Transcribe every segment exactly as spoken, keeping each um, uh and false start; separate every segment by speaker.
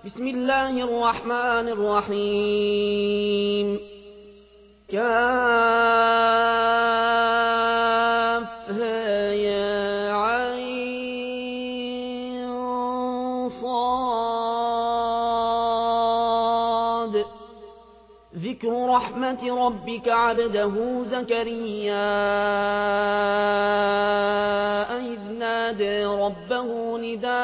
Speaker 1: بسم الله الرحمن الرحيم. كافها يا عين صاد. ذكر رحمة ربك عبده زكريا إذ نادى ربه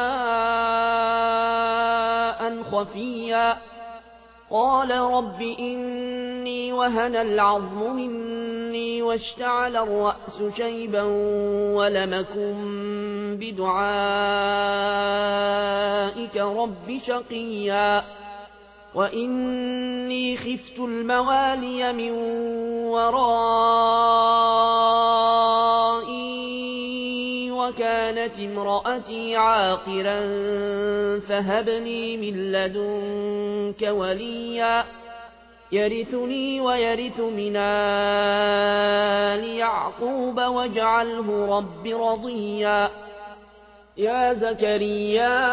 Speaker 1: نداء خفيا قال رب إني وهن العظم مني واشتعل الرأس شيبا ولم أكن بدعائك رب شقيا وإني خفت الموالي من ورائي وكانت امرأتي عاقرا فهب لي من لدنك وليا يرثني ويرث من آل يعقوب واجعله رب رضيا. يا زكريا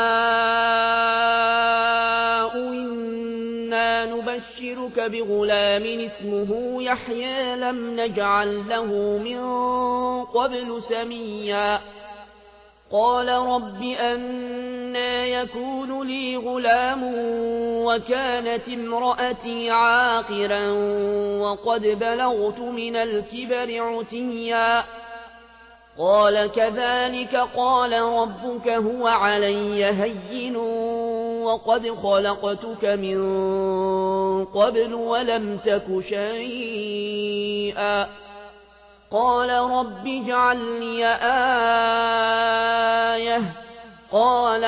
Speaker 1: إنا نبشرك بغلام اسمه يحيى لم نجعل له من قبل سميا قال رب أنى يكون لي غلام وكانت امرأتي عاقرا وقد بلغت من الكبر عتيا قال كذلك قال ربك هو علي هين وقد خلقتك من قبل ولم تك شيئا قال رب اجعل لي آية قال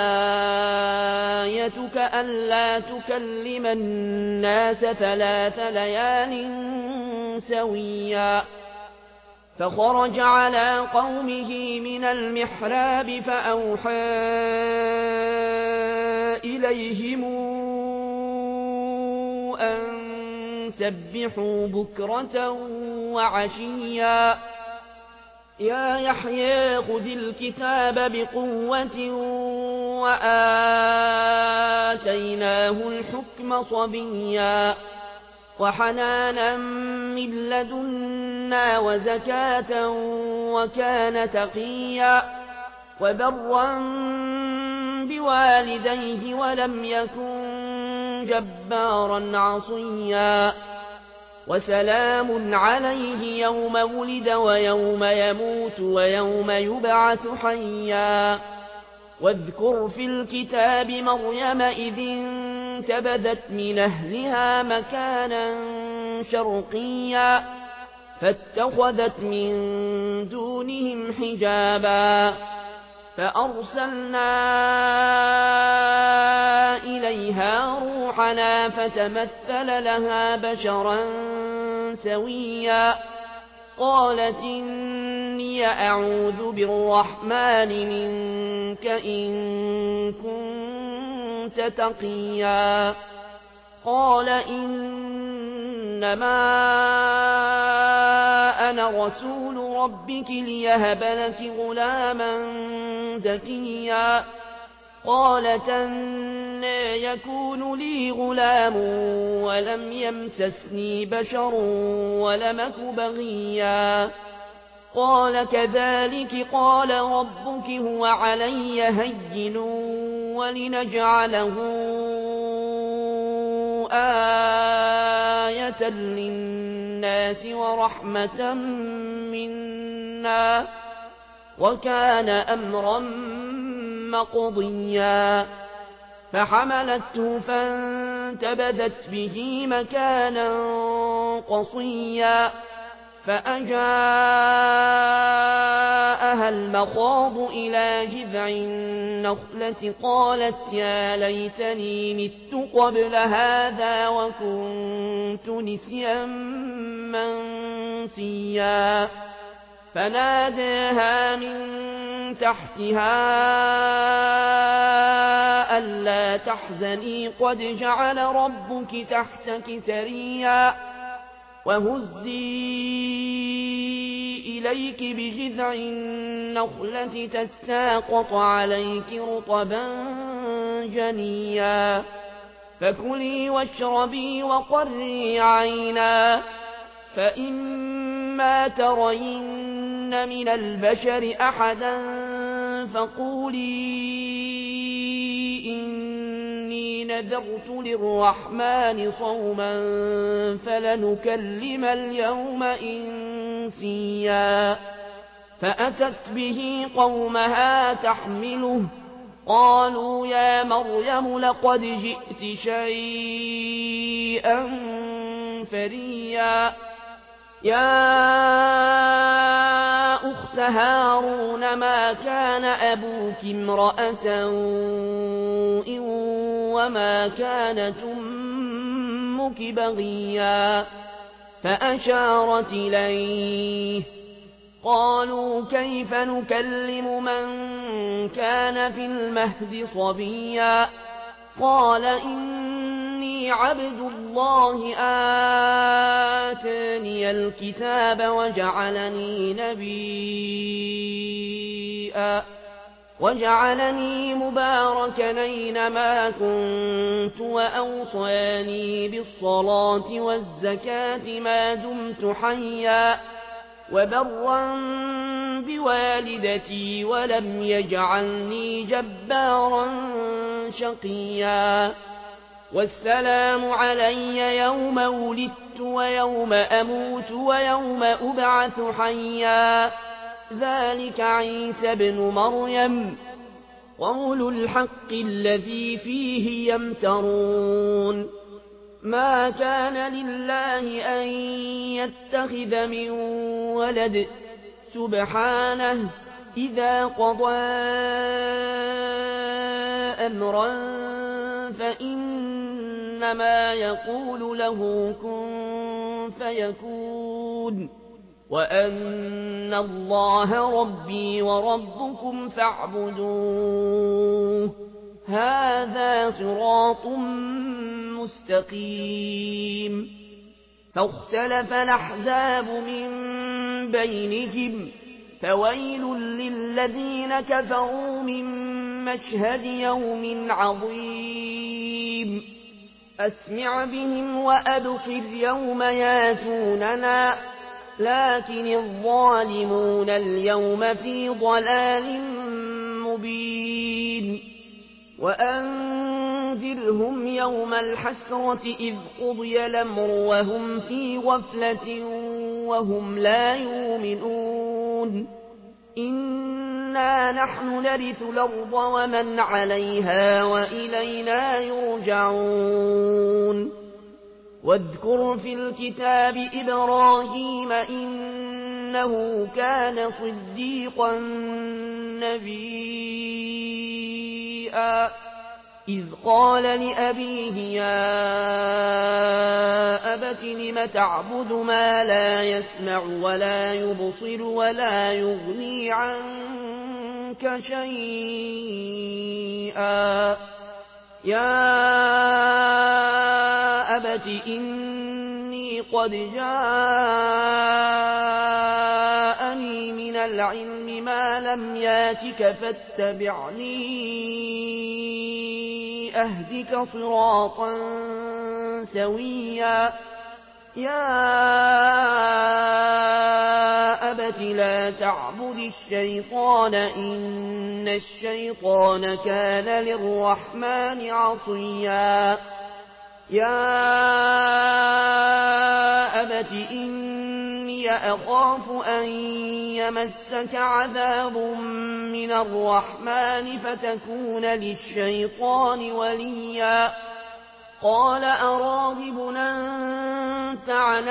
Speaker 1: آيتك ألا تكلم الناس ثلاث ليال سويا فخرج على قومه من المحراب فأوحى إليهم أن سبحوا بكرة وعشيا يا يحيى خذ الكتاب بقوة وآتيناه الحكم صبيا وحنانا من لدنا وزكاة وكان تقيا وبرا بوالديه ولم يكن جبارا عصيا وسلام عليه يوم ولد ويوم يموت ويوم يبعث حيا واذكر في الكتاب مريم إذ انتبذت من أهلها مكانا شرقيا فاتخذت من دونهم حجابا فأرسلنا إليها روحنا فتمثل لها بشرا سويا قالت إني أعوذ بالرحمن منك إن كنت تقيا قال إنما أنا رسول ربك ليهب لك غلاما زكيا قالت أنى يكون لي غلام ولم يمسسني بشر ولم أك بغيا قال كذلك قال ربك هو علي هين ولنجعله آية للناس ورحمة منا وكان أمرا مقضيا فحملته فانتبذت به مكانا قصيا فأجاءها المخاض إلى جذع النخلة قالت يا ليتني مت قبل هذا وكنت نسيا منسيا فناداها من تحتها ألا تحزني قد جعل ربك تحتك سريا وهزي إليك بجذع النخلة تساقط عليك رطبا جنيا فكلي واشربي وقري عينا فإما ترين من البشر أحدا فقولي إني نذرت للرحمن صوما فلنكلم اليوم إنسيا فأتت به قومها تحمله قالوا يا مريم لقد جئت شيئا فريا يا أخت هارون ما كان أبوك امرأ سوء وما كانت أمك بغيا فأشارت إليه قالوا كيف نكلم من كان في المهد صبيا قال إني عبد الله آتاني الكتاب وجعلني نبيا وجعلني مباركا أينما كنت وأوصاني بالصلاة والزكاة ما دمت حيا وبرا بوالدتي ولم يجعلني جبارا شقيا والسلام علي يوم ولدت ويوم أموت ويوم أبعث حيا ذلك عيسى ابن مريم قول الحق الذي فيه يمترون ما كان لله أن يتخذ من ولد سبحانه إذا قضى أمرا فإنما يقول له كن فيكون وأن الله ربي وربكم فاعبدوه هذا صراط مستقيم فاختلف الأحزاب من بينهم فويل للذين كفروا من مشهد يوم عظيم أسمع بهم وأبصر يوم ياتوننا لكن الظالمون اليوم في ضلال مبين وأنذرهم يوم الحسرة إذ قضي الأمر وهم في غفلة وهم لا يؤمنون إنا نحن نرث الأرض ومن عليها وإلينا يرجعون واذكر في الكتاب إبراهيم إنه كان صديقا نبيا إذ قال لأبيه يا أبت لم تعبد ما لا يسمع ولا يبصر ولا يغني عنك شيئا يا أبت إني قد جاءني من العلم ما لم ياتك فاتبعني أهدك صراطا سويا يا أبت لا تعبد الشيطان إن الشيطان كان للرحمن عصيا يا أبت إني أخاف أن يمسك عذاب من الرحمن فتكون للشيطان وليا قال أراغب أنت عن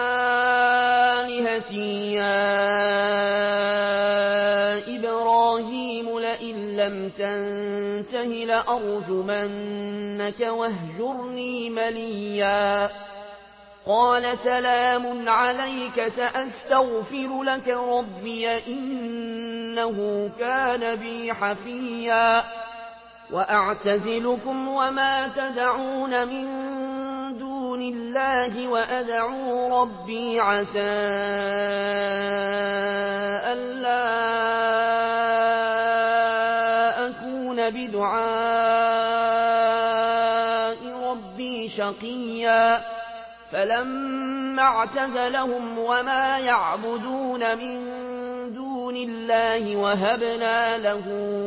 Speaker 1: آلهتي يا إبراهيم لئن لم تنته لأرجمنك واهجرني مليا قال سلام عليك سأستغفر لك ربي إنه كان بي حفيا وأعتزلكم وما تدعون من دون دون الله وأدعو ربي عسى ألا أكون بدعاء ربي شقيا فلما اعتزلهم وما يعبدون من دون الله وهبنا له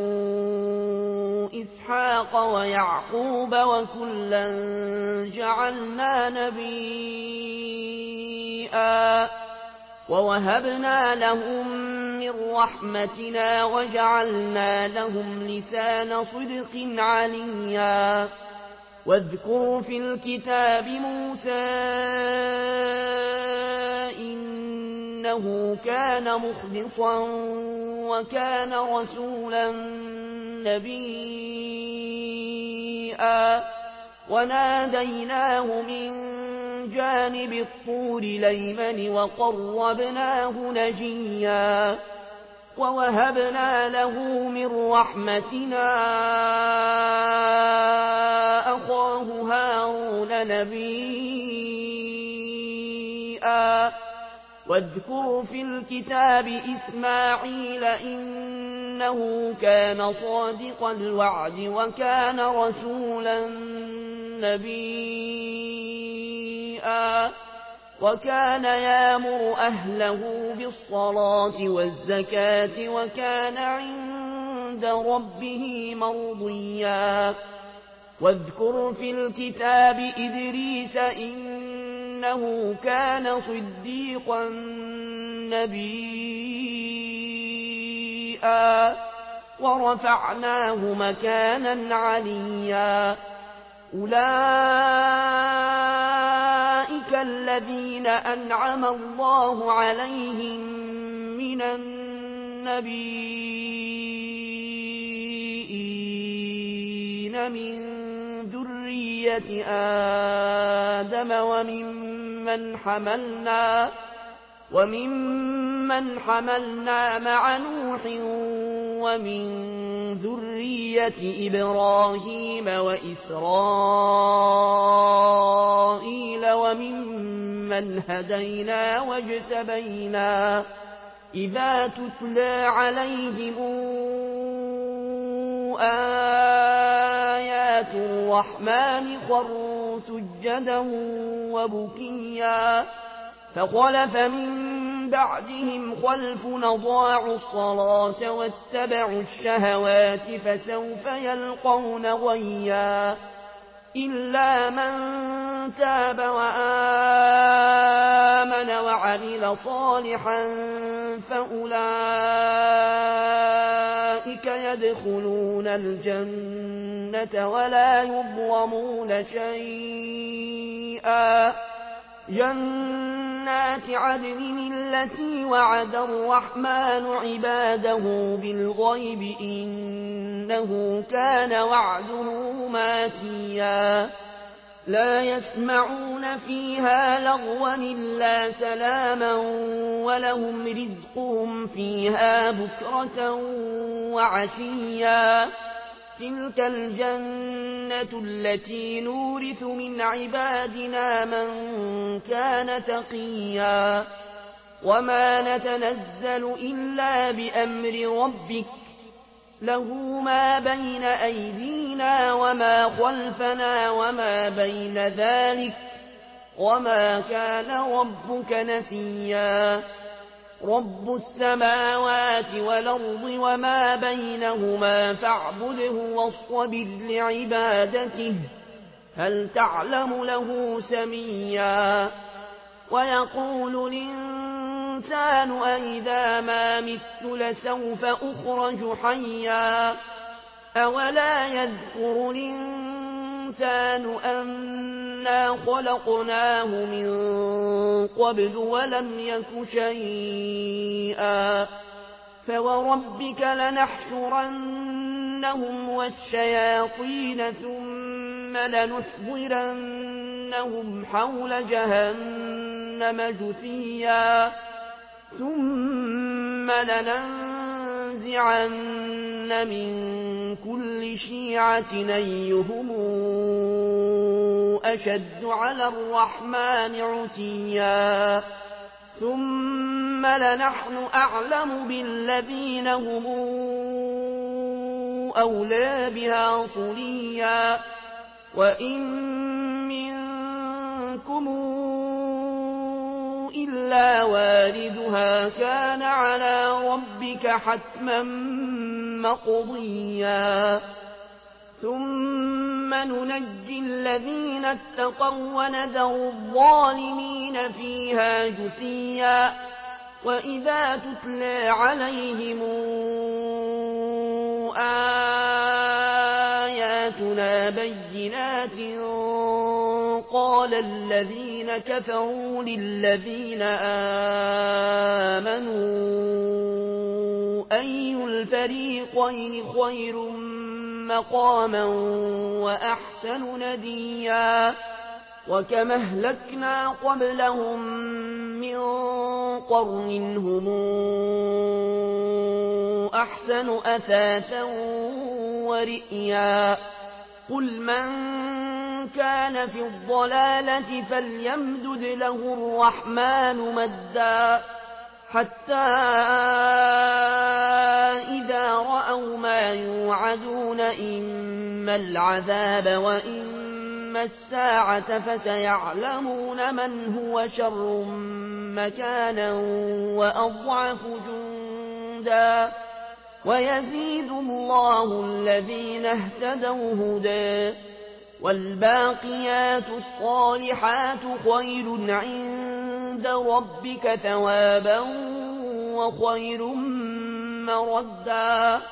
Speaker 1: إسحاق ويعقوب وكلا جعلنا نبيا ووهبنا لهم من رحمتنا وجعلنا لهم لسان صدق عليا واذكروا في الكتاب موسى إنه كان مخلصا وكان رسولا نبيا وناديناه من جانب الطور الأيمن وقربناه نجيا ووهبنا له من رحمتنا أخاه هارون نبيا واذكروا في الكتاب إسماعيل إنه كان صادق الوعد وكان رسولا نبيا وكان يامر أهله بالصلاة والزكاة وكان عند ربه مرضيا واذكر في الكتاب إدريس إنه كان صديقا نبيا ورفعناه مكانا عليا أولئك الذين أنعم الله عليهم من النبيين من ذرية آدم وممن حملنا وممن حملنا مع نوح ومن ذرية إبراهيم وإسرائيل وممن هدينا واجتبينا إذا تتلى عليهم آيات الرحمن خروا سجدا وبكيا فخلف من بعدهم خلف أضاعوا الصلاة واتبعوا الشهوات فسوف يلقون غيا إلا من تاب وآمن وعمل صالحا فأولئك يدخلون الجنة ولا يظلمون شيئا جنات عدن التي وعد الرحمن عباده بالغيب إنه كان وعده ماتيا لا يسمعون فيها لغوا إلا سلاما ولهم رزقهم فيها بكرة وعشيا تلك الجنة التي نورث من عبادنا من كان تقيا وما نتنزل إلا بأمر ربك له ما بين أيدينا وما خلفنا وما بين ذلك وما كان ربك نسيا رب السماوات والأرض وما بينهما فاعبده واصطبر لعبادته هل تعلم له سميا ويقول الإنسان أئذا ما مت لسوف أخرج حيا أولا يذكر الإنسان أنا خلقناه من قبل ولم يك شيئا فوربك لنحشرنهم والشياطين ثم لنحضرنهم حول جهنم جثيا ثم لننزعن من كل شيعة أيهم أشد على الرحمن عتيا ثم لنحن أعلم بالذين هم أولى بها صليا وإن منكم إلا واردها كان على ربك حتما مقضيا ثم ننجي الذين اتقوا ونذر الظالمين فيها جثيا وإذا تتلى عليهم آياتنا بينات قال الذين كفروا للذين آمنوا أي الفريقين خير مقاما وأحسن نديا وكما أهلكنا قبلهم من قرن هم أحسن أثاثا ورئيا قل من كان في الضلالة فليمدد له الرحمن مدا حتى إذا رأوا ما يوعدون إما العذاب وإما الساعة فسيعلمون من هو شر مكانا وأضعف جندا ويزيد الله الذين اهتدوا هدى والباقيات الصالحات خير عند ربك ثوابا وخير مردا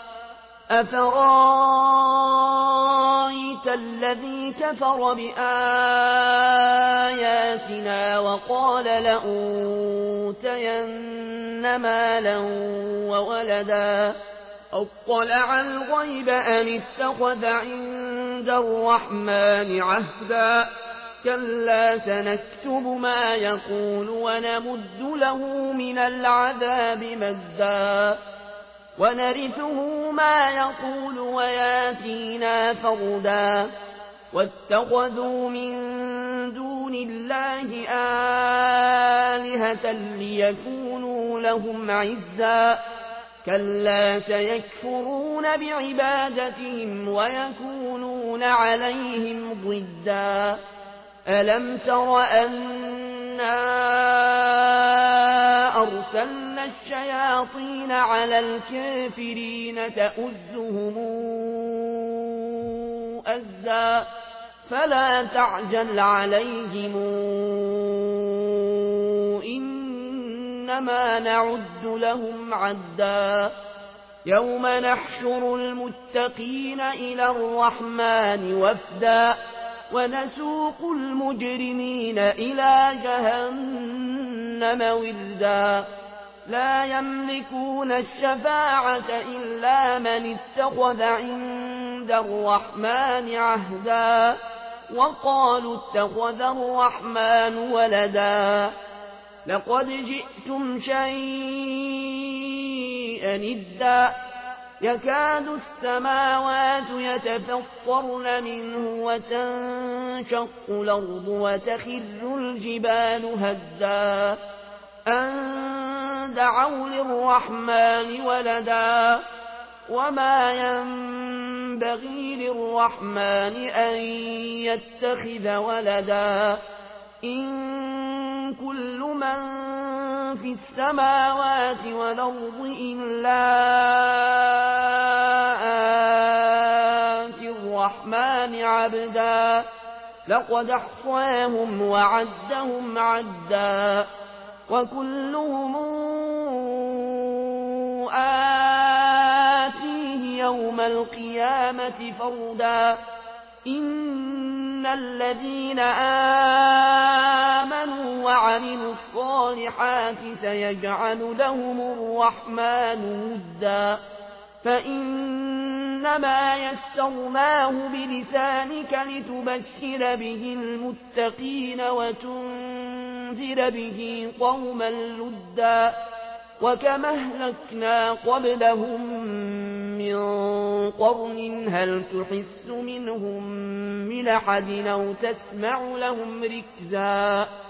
Speaker 1: أفرايت الذي كفر بآياتنا وقال لأوتين مالا وولدا أطلع الغيب أم اتخذ عند الرحمن عهدا كلا سنكتب ما يقول ونمد له من العذاب مدا ونرثه ما يقول وياتينا فردا واتخذوا من دون الله آلهة ليكونوا لهم عزا كلا سيكفرون بعبادتهم ويكونون عليهم ضدا ألم تر أنا أرسلنا الشياطين على الكافرين تؤزهم أزا فلا تعجل عليهم إنما نعد لهم عدا يوم نحشر المتقين إلى الرحمن وفدا ونسوق المجرمين إلى جهنم وردا لا يملكون الشفاعة إلا من اتخذ عند الرحمن عهدا وقالوا اتخذ الرحمن ولدا لقد جئتم شيئا إدا يكاد السماوات يتفطرن منه وتنشق الأرض وتخر الجبال هدا أن دعوا للرحمن ولدا وما ينبغي للرحمن أن يتخذ ولدا إن كل من في السماوات والأرض إلا آتي الرحمن عبدا لقد أحصاهم وعدهم عدا وكلهم آتيه يوم القيامة فردا إن الذين آمنوا وعملوا الصالحات سيجعل لهم الرحمن ودا فإنما يسرناه بلسانك لتبشر به المتقين وتنذر به قوما لدا وكما أهلكنا قبلهم من قرن هل تحس منهم من أحد أو تسمع لهم ركزا